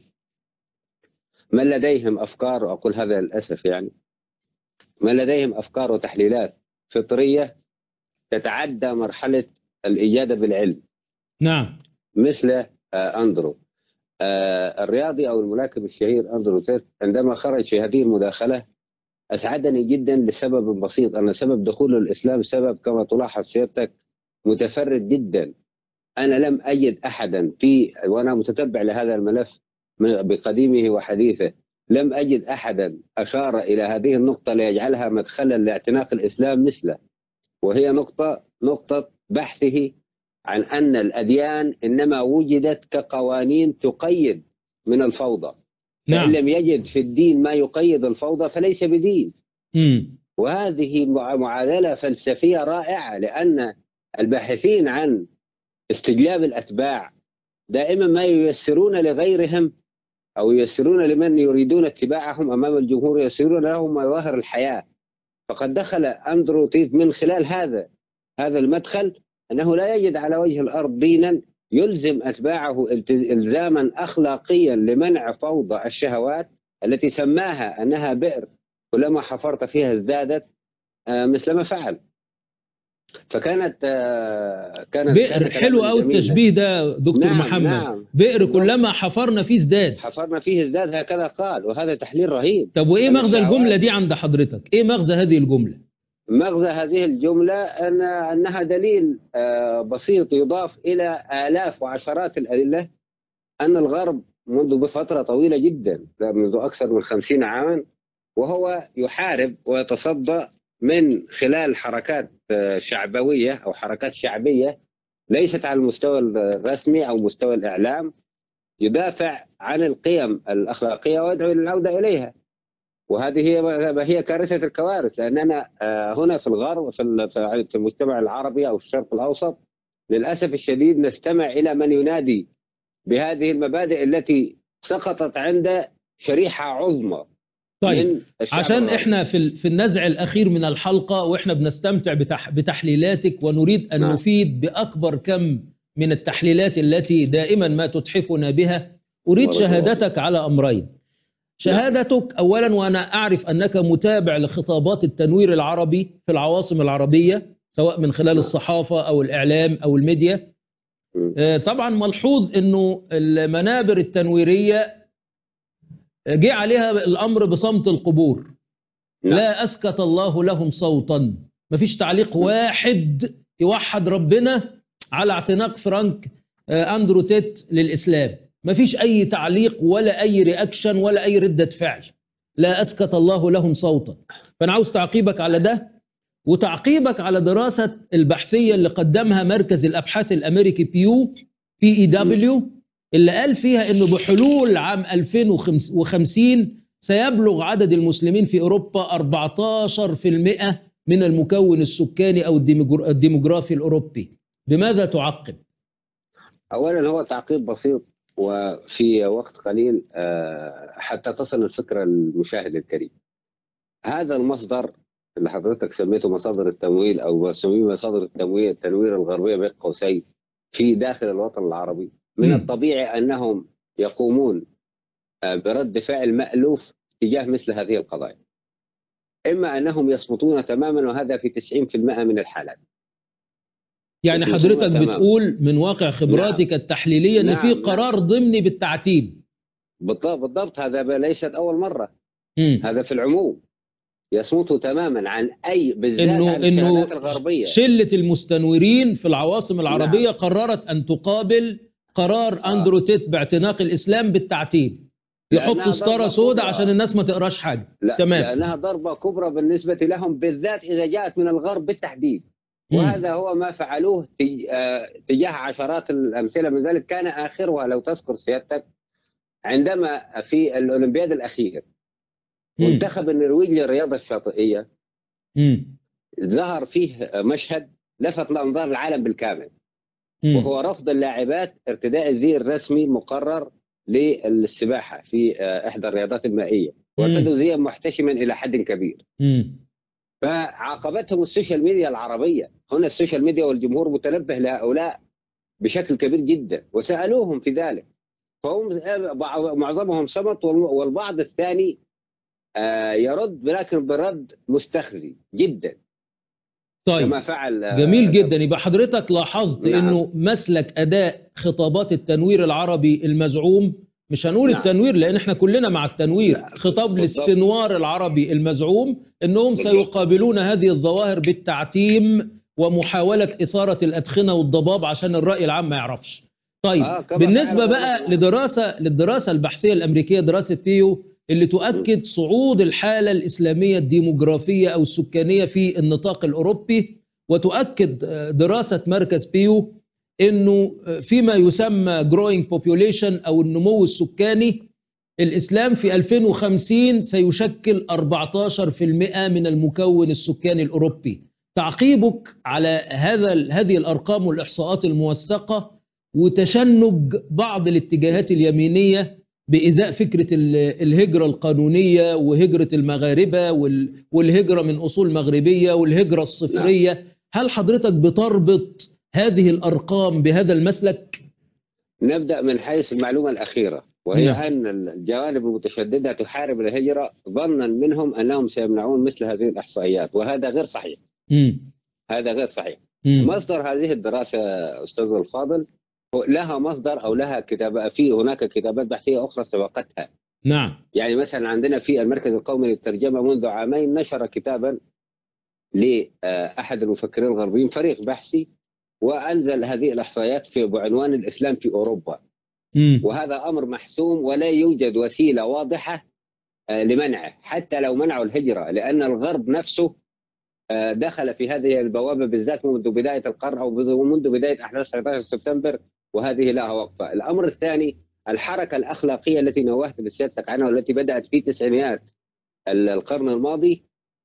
من لديهم أفكار، وأقول هذا للأسف يعني، من لديهم أفكار وتحليلات فطرية تتعدى مرحلة الإجادة بالعلم، نعم. مثل آه، أندرو آه، الرياضي أو الملاكم الشهير أندرو تيت. عندما خرج في هذه المداخلة أسعدني جدا لسبب بسيط، أن سبب دخول الإسلام سبب كما تلاحظ سيادتك متفرد جدا. أنا لم أجد أحدا في، وأنا متتبع لهذا الملف بقديمه وحديثه، لم أجد أحدا أشار إلى هذه النقطة ليجعلها مدخلا لاعتناق الإسلام مثله، وهي نقطة نقطة بحثه عن أن الأديان إنما وجدت كقوانين تقيد من الفوضى، فإن نعم. لم يجد في الدين ما يقيد الفوضى فليس بدين. مم. وهذه مع- معادلة فلسفية رائعة، لأن الباحثين عن استجلاب الأتباع دائما ما ييسرون لغيرهم، أو ييسرون لمن يريدون اتباعهم أمام الجمهور، ييسرون لهم مظاهر الحياة. فقد دخل أندرو تيت من خلال هذا هذا المدخل أنه لا يجد على وجه الأرض دينا يلزم أتباعه الت- إلزاما أخلاقيا لمنع فوضى الشهوات التي سماها أنها بئر كلما حفرت فيها ازدادت، آه، مثل ما فعل. فكانت آه، كانت بئر، كان حلو كلاما قوي جميلا. التشبيه ده دكتور نعم محمد. نعم بئر بالضبط. كلما حفرنا فيه ازداد. حفرنا فيه ازداد، هكذا قال، وهذا تحليل رهيب. طب وإيه لأن مغزى الجملة الشهوات، دي عند حضرتك؟ إيه مغزى هذه الجملة؟ مغزى هذه الجملة أن أنها دليل آه، بسيط يضاف إلى آلاف وعشرات الأدلة أن الغرب منذ بفترة طويلة جدا، منذ أكثر من خمسين عاما، وهو يحارب ويتصدى من خلال حركات آه، شعبوية أو حركات شعبية ليست على المستوى الرسمي أو مستوى الإعلام، يدافع عن القيم الأخلاقية ويدعو للعودة إليها. وهذه هي هي كارثة الكوارث، لأننا آه، هنا في الغرب، في ال- في المجتمع العربي أو في الشرق الأوسط، للأسف الشديد نستمع إلى من ينادي بهذه المبادئ التي سقطت عند شريحة عظمى طيب، من الشعب عشان الغربي. احنا في ال- في النزع الأخير من الحلقة، واحنا بنستمتع بتح بتحليلاتك، ونريد أن نعم. نفيد بأكبر كم من التحليلات التي دائما ما تتحفنا بها. أريد بارك الله شهادتك على أمرين. شهادتك أولا، وأنا أعرف أنك متابع لخطابات التنوير العربي في العواصم العربية، سواء من خلال نعم. الصحافة أو الإعلام أو الميديا. م. آه، طبعا ملحوظ أنه المنابر التنويرية جه عليها الأمر بصمت القبور. نعم. لا أسكت الله لهم صوتا. مفيش تعليق واحد يوحد ربنا على اعتناق فرانك آه، أندرو تيت للإسلام. مفيش أي تعليق ولا أي رياكشن ولا أي ردة فعل. لا أسكت الله لهم صوتا. فأنا عاوز تعقيبك على ده، وتعقيبك على دراسة البحثية اللي قدمها مركز الأبحاث الأمريكي بيو بي إي دبليو، اللي قال فيها أنه بحلول عام ألفين وخمسين سيبلغ عدد المسلمين في أوروبا أربعة عشر بالمئة من المكون السكاني أو الديموغرافي الأوروبي. بماذا تعقب؟ أولا هو تعقيب بسيط وفي وقت قليل آه، حتى تصل الفكرة للمشاهد الكريم. هذا المصدر اللي حضرتك سميته مصادر التمويل أو سميه مصادر التمويل التنوير الغربية بين قوسين في داخل الوطن العربي، من م. الطبيعي أنهم يقومون آه، برد فعل مألوف تجاه مثل هذه القضايا. إما أنهم يصمتون تماما، وهذا في تسعين بالمئة من الحالات، يعني مش حضرتك منظومة تمام. بتقول من واقع خبراتك التحليلية ان نعم، في نعم. قرار ضمني بالتعتيم. بالضبط بالضبط، هذا ليست أول مرة، مم. هذا في العموم يصمتوا تماما عن أي، بالذات انه عن انه الشهادات الغربية. شلة المستنورين في العواصم العربية نعم. قررت ان تقابل قرار آه. اندرو تيت باعتناق الاسلام بالتعتيم، يحطوا لأنها ستارة ضربة سوداء كبرى. عشان الناس ما تقراش حاجة. لا، تمام. لأنها ضربة كبرى بالنسبة لهم، بالذات إذا جاءت من الغرب بالتحديد. مم. وهذا هو ما فعلوه تج- آه، تجاه عشرات الأمثلة من ذلك. كان آخرها لو تذكر سيادتك عندما في الأولمبياد الأخير مم. منتخب النرويج للرياضة الشاطئية مم. ظهر فيه مشهد لفت أنظار العالم بالكامل، مم. وهو رفض اللاعبات ارتداء الزي الرسمي المقرر للسباحة في آه، إحدى الرياضات المائية، وارتدوا زيا محتشما إلى حد كبير. مم. فعاقبتهم السوشيال ميديا العربية. هنا السوشيال ميديا والجمهور متنبه لهؤلاء بشكل كبير جدا، وسألوهم في ذلك، فهم معظمهم صمت، والبعض الثاني آه، يرد، لكن برد مستخزي جدا. طيب كما فعل آه، جميل جدا. يبقى حضرتك لاحظت نعم. انه مسلك اداء خطابات التنوير العربي المزعوم، مش هنقول نعم. التنوير لان احنا كلنا مع التنوير، لا، خطاب بالضبط. الاستنوار العربي المزعوم انهم بالضبط. سيقابلون هذه الظواهر بالتعتيم ومحاولة اثارة الادخنة والضباب عشان الرأي العام ما يعرفش. طيب آه، كما بالنسبة فعل بقى غرب. لدراسة للدراسة البحثية الامريكية، دراسة بيو، اللي تؤكد صعود الحالة الإسلامية الديموغرافية أو السكانية في النطاق الأوروبي، وتؤكد دراسة مركز بيو أنه فيما يسمى growing population أو النمو السكاني، الإسلام في ألفين وخمسين سيشكل أربعة عشر بالمئة من المكون السكاني الأوروبي. تعقيبك على هذا هذه الأرقام والإحصاءات الموثقة وتشنج بعض الاتجاهات اليمينية بإزاء فكرة الهجرة القانونية وهجرة المغاربة والهجرة من أصول مغربية والهجرة الصفرية، هل حضرتك بتربط هذه الأرقام بهذا المسلك؟ نبدأ من حيث المعلومة الأخيرة، وهي نعم. أن الجوانب المتشددة تحارب الهجرة ظنا منهم أنهم سيمنعون مثل هذه الإحصائيات، وهذا غير صحيح. مم. هذا غير صحيح. مم. مصدر هذه الدراسة أستاذ الفاضل لها مصدر أو لها كتابة، في هناك كتابات بحثية أخرى سبقتها. نعم. يعني مثلا عندنا في المركز القومي للترجمة منذ عامين نشر كتابا لأحد المفكرين الغربيين، فريق بحثي، وأنزل هذه الإحصائيات في بعنوان الإسلام في أوروبا. مم. وهذا أمر محسوم ولا يوجد وسيلة واضحة لمنعه، حتى لو منعوا الهجرة، لأن الغرب نفسه دخل في هذه البوابة بالذات منذ بداية القرن أو منذ بداية أحداث سبعة عشر سبتمبر، وهذه لها وقفة. الأمر الثاني، الحركة الأخلاقية التي نوهت لسيادتك عنها والتي بدأت في تسعينيات القرن الماضي،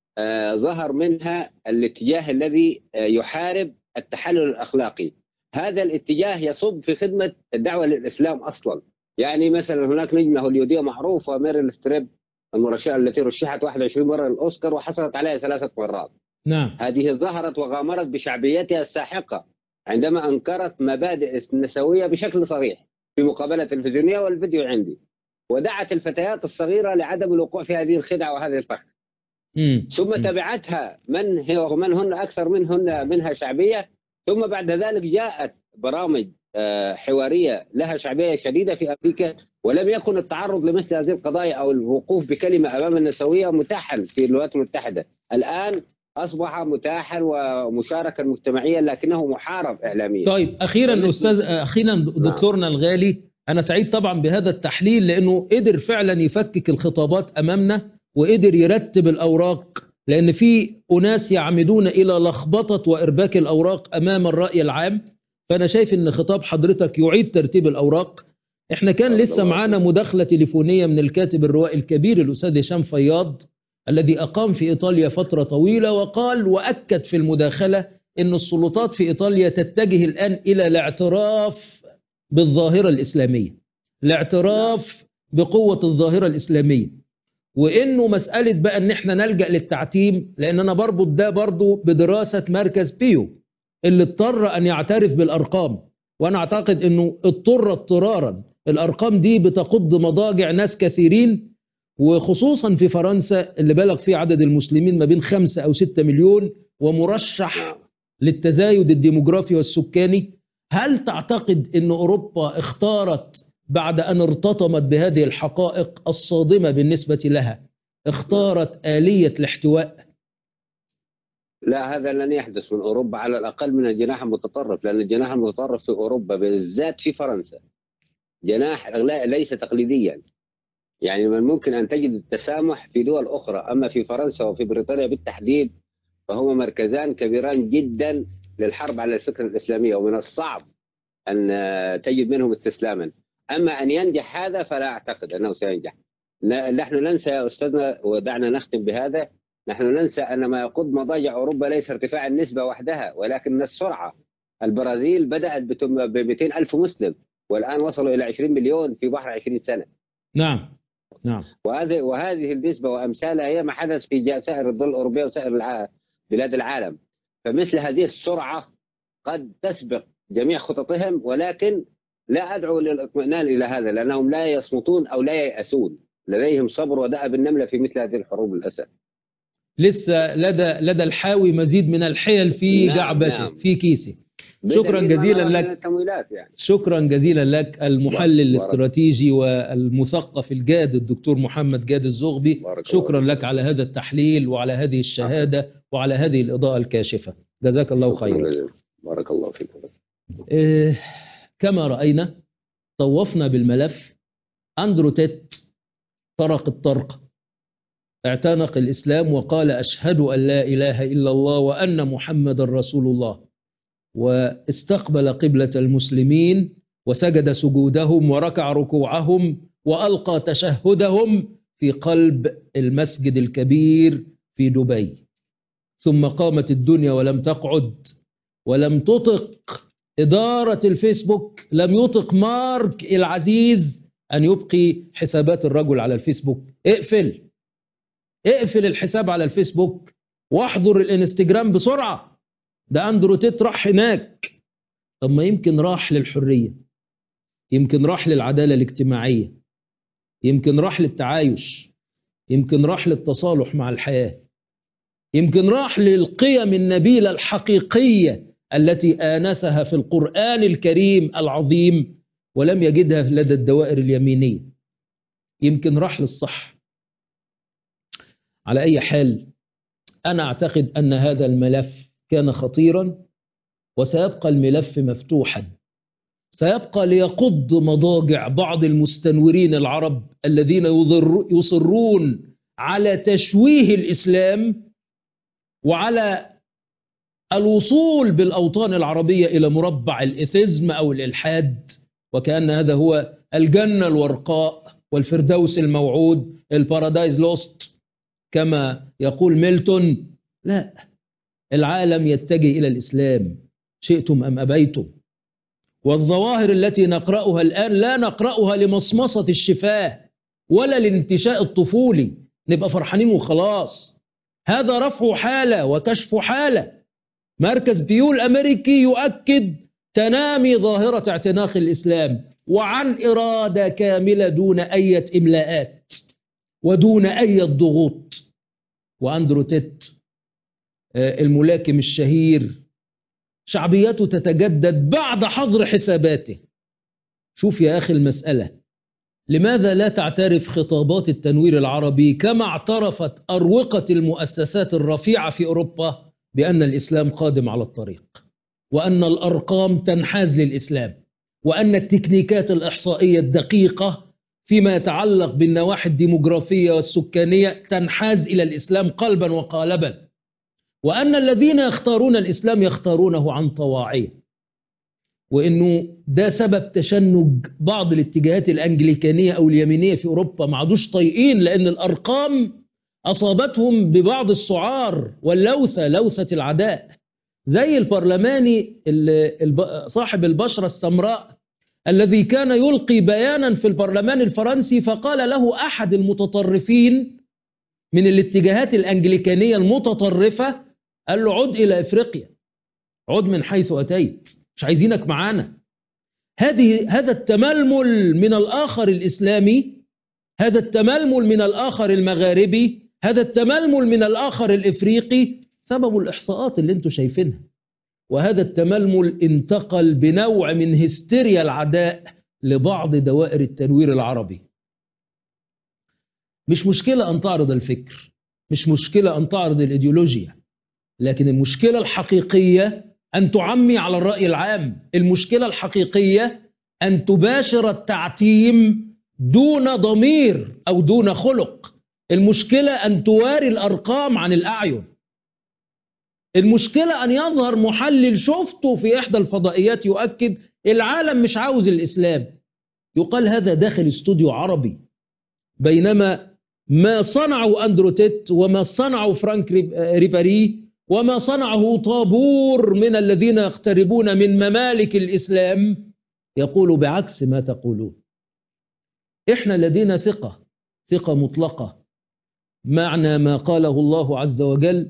آه ظهر منها الاتجاه الذي آه يحارب التحلل الأخلاقي. هذا الاتجاه يصب في خدمة الدعوة للإسلام أصلا. يعني مثلا هناك نجمة هوليودية معروفة ميريل ستريب المرشحة التي رشحت واحد وعشرين مرة للأوسكار وحصلت عليها ثلاثة مرات. نعم. هذه ظهرت وغامرت بشعبيتها الساحقة عندما أنكرت مبادئ النسوية بشكل صريح في مقابلة تلفزيونية والفيديو عندي، ودعت الفتيات الصغيرة لعدم الوقوع في هذه الخدعة وهذه الفخ. مم. ثم تبعتها من هي ومن هن أكثر منهن منها شعبية، ثم بعد ذلك جاءت برامج حوارية لها شعبية شديدة في أمريكا، ولم يكن التعرض لمثل هذه القضايا أو الوقوف بكلمة أمام النسوية متاحا في الولايات المتحدة. الآن أصبح متاحا ومشاركا مجتمعيا، لكنه محارب إعلاميا. طيب أخيرا أستاذ أخيرا دكتورنا الغالي، أنا سعيد طبعا بهذا التحليل لأنه قدر فعلا يفكك الخطابات أمامنا وقدر يرتب الأوراق، لأن في أناس يعمدون إلى لخبطة وإرباك الأوراق أمام الرأي العام. فأنا شايف أن خطاب حضرتك يعيد ترتيب الأوراق. إحنا كان لسه معانا مداخلة تليفونية من الكاتب الروائي الكبير الأستاذ هشام فياض الذي أقام في إيطاليا فترة طويلة، وقال وأكد في المداخلة أن السلطات في إيطاليا تتجه الآن إلى الاعتراف بالظاهرة الإسلامية، الاعتراف بقوة الظاهرة الإسلامية، وإنه مسألة بقى أن احنا نلجأ للتعتيم، لأن أنا بربط ده برضو بدراسة مركز بيو اللي اضطر أن يعترف بالأرقام. وأنا أعتقد أنه اضطر اضطرارا، الأرقام دي بتقض مضاجع ناس كثيرين، وخصوصا في فرنسا اللي بلغ فيه عدد المسلمين ما بين خمسة أو ستة مليون، ومرشح للتزايد الديموغرافي والسكاني؟ هل تعتقد أن أوروبا اختارت بعد أن ارتطمت بهذه الحقائق الصادمة بالنسبة لها اختارت آلية الاحتواء؟ لا، هذا لن يحدث من أوروبا، على الأقل من الجناح المتطرف، لأن الجناح المتطرف في أوروبا بالذات في فرنسا جناح ليس تقليديا. يعني من ممكن أن تجد التسامح في دول أخرى، أما في فرنسا وفي بريطانيا بالتحديد فهما مركزان كبيران جدا للحرب على الفكرة الإسلامية، ومن الصعب أن تجد منهم استسلاما. أما أن ينجح هذا فلا أعتقد أنه سينجح. نحن ننسى يا أستاذنا، ودعنا نختم بهذا، نحن ننسى أن ما يقود مضاجع أوروبا ليس ارتفاع النسبة وحدها ولكن السرعة. البرازيل بدأت ب مئتين ألف مسلم والآن وصلوا إلى عشرين مليون في بحر عشرين سنة. نعم نعم. وهذه وهذه النسبة وأمثالها هي ما حدث في سائر الدول الأوروبية وسائر بلاد العالم. فمثل هذه السرعة قد تسبق جميع خططهم، ولكن لا أدعو للإطمئنان إلى هذا، لأنهم لا يصمتون أو لا ييأسون، لديهم صبر ودأب النملة في مثل هذه الحروب للأسف. لسه لدى لدى الحاوي مزيد من الحيل في نعم جعبته نعم. في كيسه. شكرا جزيلا لك يعني. شكرا جزيلا لك المحلل الاستراتيجي والمثقف الجاد الدكتور محمد جاد الزغبي. شكرا لك على هذا التحليل وعلى هذه الشهادة وعلى هذه الإضاءة الكاشفة. جزاك الله خيرا. بارك الله فيك. إيه كما رأينا طوفنا بالملف. أندرو تيت طرق الطرق، اعتنق الإسلام وقال أشهد أن لا إله إلا الله وأن محمد رسول الله، واستقبل قبلة المسلمين وسجد سجودهم وركع ركوعهم وألقى تشهدهم في قلب المسجد الكبير في دبي. ثم قامت الدنيا ولم تقعد، ولم تطق إدارة الفيسبوك، لم يطق مارك العزيز أن يبقي حسابات الرجل على الفيسبوك. اقفل اقفل الحساب على الفيسبوك واحضر الانستجرام بسرعة. ده أندرو تيت راح هناك. طب ما يمكن راح للحرية، يمكن راح للعدالة الاجتماعية، يمكن راح للتعايش، يمكن راح للتصالح مع الحياة، يمكن راح للقيم النبيلة الحقيقية التي آنسها في القرآن الكريم العظيم ولم يجدها لدى الدوائر اليمينية. يمكن راح للصح. على أي حال أنا أعتقد أن هذا الملف كان خطيرا، وسيبقى الملف مفتوحا، سيبقى ليقض مضاجع بعض المستنورين العرب الذين يصرون على تشويه الإسلام وعلى الوصول بالأوطان العربية إلى مربع الإثيزم أو الإلحاد، وكأن هذا هو الجنة الورقاء والفردوس الموعود، البارادايز لوست كما يقول ميلتون. لا، العالم يتجه إلى الإسلام شئتم أم أبيتم. والظواهر التي نقرأها الآن لا نقرأها لمصمصة الشفاه ولا للانتشاء الطفولي نبقى فرحانين وخلاص. هذا رفع حالة وكشف حالة. مركز بيو الأمريكي يؤكد تنامي ظاهرة اعتناق الإسلام وعن إرادة كاملة دون أي إملاءات ودون أي ضغوط. وأندرو تيت الملاكم الشهير شعبيته تتجدد بعد حظر حساباته. شوف يا أخي المسألة، لماذا لا تعترف خطابات التنوير العربي كما اعترفت أروقة المؤسسات الرفيعة في أوروبا بأن الإسلام قادم على الطريق، وأن الأرقام تنحاز للإسلام، وأن التكنيكات الإحصائية الدقيقة فيما يتعلق بالنواحي الديموغرافية والسكانية تنحاز إلى الإسلام قلبا وقالبا، وأن الذين يختارون الإسلام يختارونه عن طواعية، وإنه ده سبب تشنج بعض الاتجاهات الأنجليكانية أو اليمينية في أوروبا. ما عادوش طايقين لأن الأرقام أصابتهم ببعض السعار واللوثة، لوثة العداء، زي البرلماني صاحب البشرة السمراء الذي كان يلقي بيانا في البرلمان الفرنسي، فقال له أحد المتطرفين من الاتجاهات الأنجليكانية المتطرفة، قال له عد إلى إفريقيا، عد من حيث أتيت، مش عايزينك معانا. هذه هذا التململ من الآخر الإسلامي، هذا التململ من الآخر المغاربي، هذا التململ من الآخر الإفريقي سبب الإحصاءات اللي انتم شايفينها. وهذا التململ انتقل بنوع من هستيريا العداء لبعض دوائر التنوير العربي. مش مشكلة أن تعرض الفكر، مش مشكلة أن تعرض الإيديولوجيا، لكن المشكلة الحقيقية أن تعمي على الرأي العام. المشكلة الحقيقية أن تباشر التعتيم دون ضمير أو دون خلق. المشكلة أن تواري الأرقام عن الأعين. المشكلة أن يظهر محلل شفته في إحدى الفضائيات يؤكد العالم مش عاوز الإسلام، يقال هذا داخل استوديو عربي، بينما ما صنعه أندرو تيت وما صنعه فرانك ريباري وما صنعه طابور من الذين يقتربون من ممالك الإسلام يقول بعكس ما تقولون. إحنا لدينا ثقة، ثقة مطلقة، معنى ما قاله الله عز وجل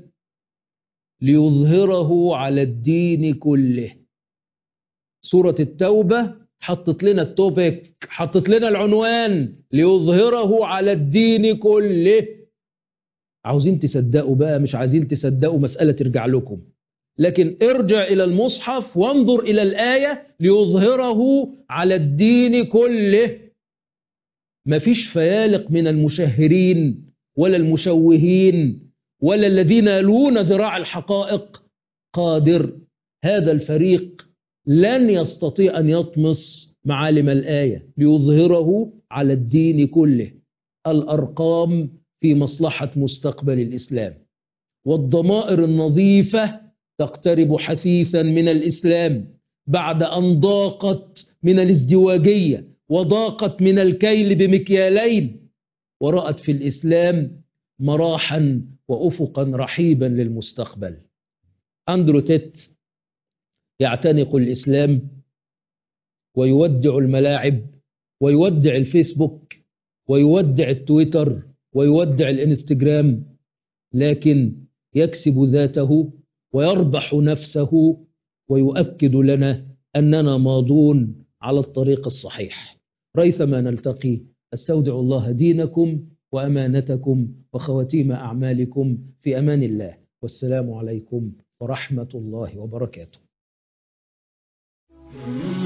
ليظهره على الدين كله. سورة التوبة حطت لنا التوبيك، حطت لنا العنوان ليظهره على الدين كله. عاوزين تصدقوا بقى، مش عايزين تصدقوا مسألة ترجع لكم، لكن ارجع إلى المصحف وانظر إلى الآية ليظهره على الدين كله. مفيش فيالق من المشهرين ولا المشوهين ولا الذين يلون ذراع الحقائق قادر. هذا الفريق لن يستطيع أن يطمس معالم الآية ليظهره على الدين كله. الأرقام في مصلحة مستقبل الإسلام، والضمائر النظيفة تقترب حثيثا من الإسلام بعد أن ضاقت من الازدواجية وضاقت من الكيل بمكيالين، ورأت في الإسلام مراحا وأفقا رحيبا للمستقبل. أندرو تيت يعتنق الإسلام ويودع الملاعب ويودع الفيسبوك ويودع التويتر ويودع الانستجرام، لكن يكسب ذاته ويربح نفسه ويؤكد لنا أننا ماضون على الطريق الصحيح. ريثما نلتقي، استودع الله دينكم وأمانتكم وخواتيم أعمالكم في أمان الله، والسلام عليكم ورحمة الله وبركاته.